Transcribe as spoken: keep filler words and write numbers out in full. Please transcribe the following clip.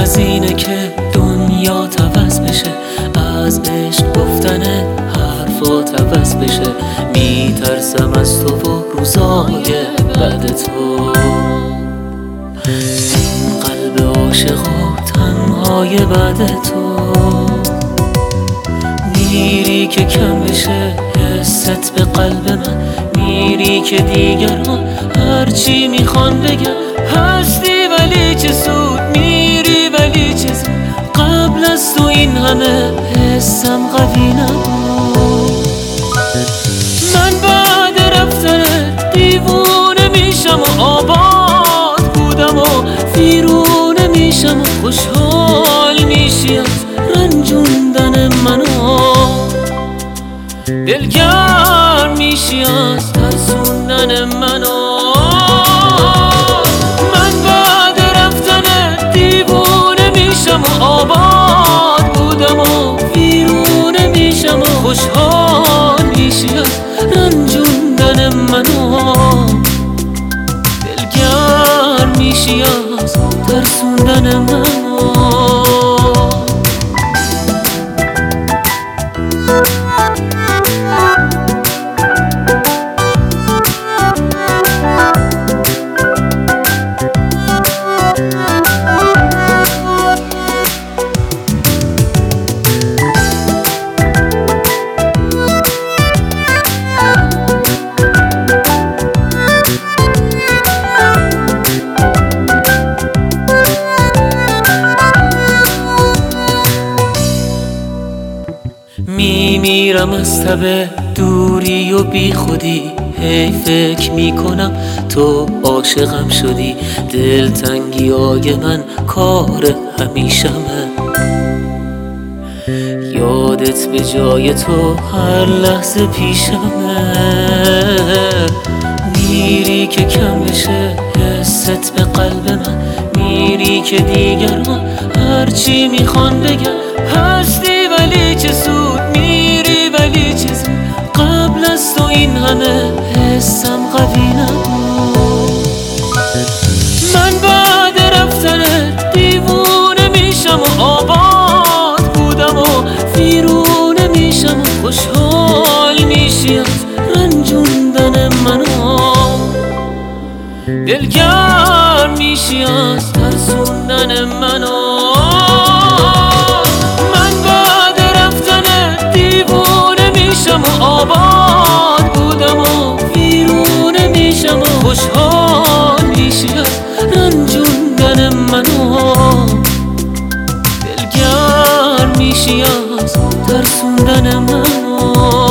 از اینه که دنیا عوض بشه، از عشق گفتن حرفات عوض بشه. میترسم از تو و روزای بعد تو، این قلب عاشق و تنهای بعد تو. میری که کم بشه حست به قلب من، میری که دیگران هرچی میخوان بگن هستی ولی چه سود، میری ولی چه زود. قبل از تو این همه حسم قوی نبود. من بعد رفتنت دیوونه میشم و آباد بودم و ویرونه میشم و خوشحال میشی از رنجوندن منو، دلگرم میشی از ترسوندن منو. من بعد رفتنت دیوونه میشم و آباد بودم و ویرونه میشم و خوشحال میشی از رنجوندن منو، دلگرم میشی از ترسوندن منو. میمیرم از تب دوری و بی خودی، هی فکر میکنم تو عاشقم شدی. دلتنگی های من کار همیشمه، یادت به جای تو هر لحظه پیشمه. میری که کم بشه حست به قلب من، میری که دیگران هرچی میخوان بگن هستی ولی چه سود، میری ولی چه زود. قبل از تو این همه حسم قوی نبود. من بعد رفتنت دیوونه میشم و آباد بودم و ویرونه میشم و خوشحال میشی از رنجوندن منو، دلگرم میشی از ترسوندن منو. آباد بودم و ویرونه میشم و خوشحال میشی از رنجوندن منو، دلگرم میشی از ترسوندن منو.